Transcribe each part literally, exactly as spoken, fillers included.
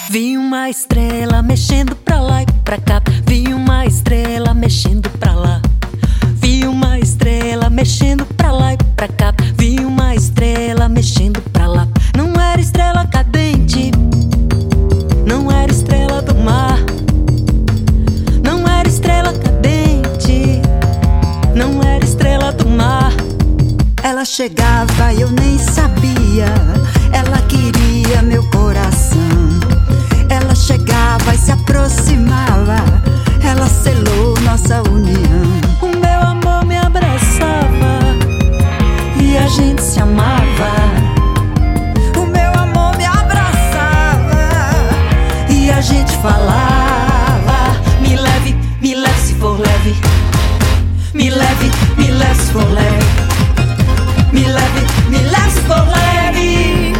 Vi uma estrela mexendo pra lá e pra cá. Vi uma estrela mexendo pra lá. Vi uma estrela mexendo pra lá e pra cá. Vi uma estrela mexendo pra lá. Não era estrela cadente, não era estrela do mar. Não era estrela cadente, não era estrela do mar. Ela chegava e eu nem sabia. Ela queria meu coração. Ela chegava e se aproximava. Ela selou nossa união. O meu amor me abraçava e a gente se amava. O meu amor me abraçava E a gente falava: me leve, me leve se for leve. Me leve, me leve se for leve. Me leve, me leve se for leve.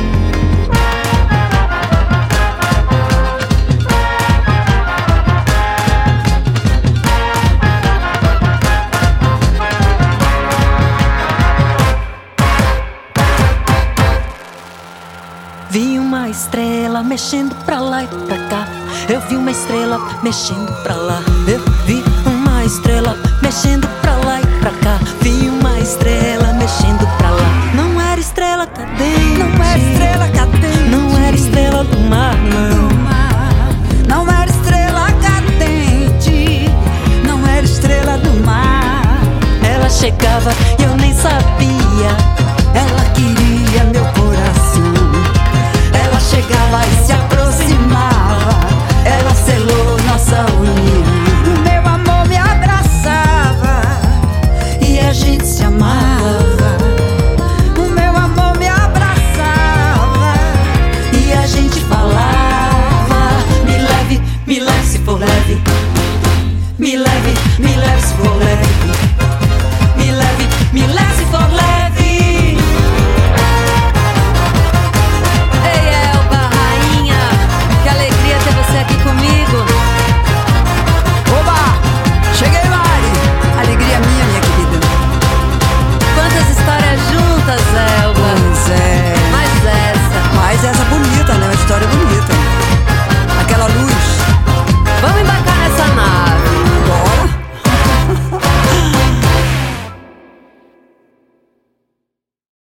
Vi uma estrela mexendo pra lá e pra cá. Eu vi uma estrela mexendo pra lá. Eu vi uma estrela mexendo pra lá e pra cá. Vi uma estrela mexendo pra lá. Não era estrela cadente, Não era estrela cadente, não era estrela do mar, não. do mar. Não era estrela cadente, não era estrela do mar. Ela chegava e eu nem sabia.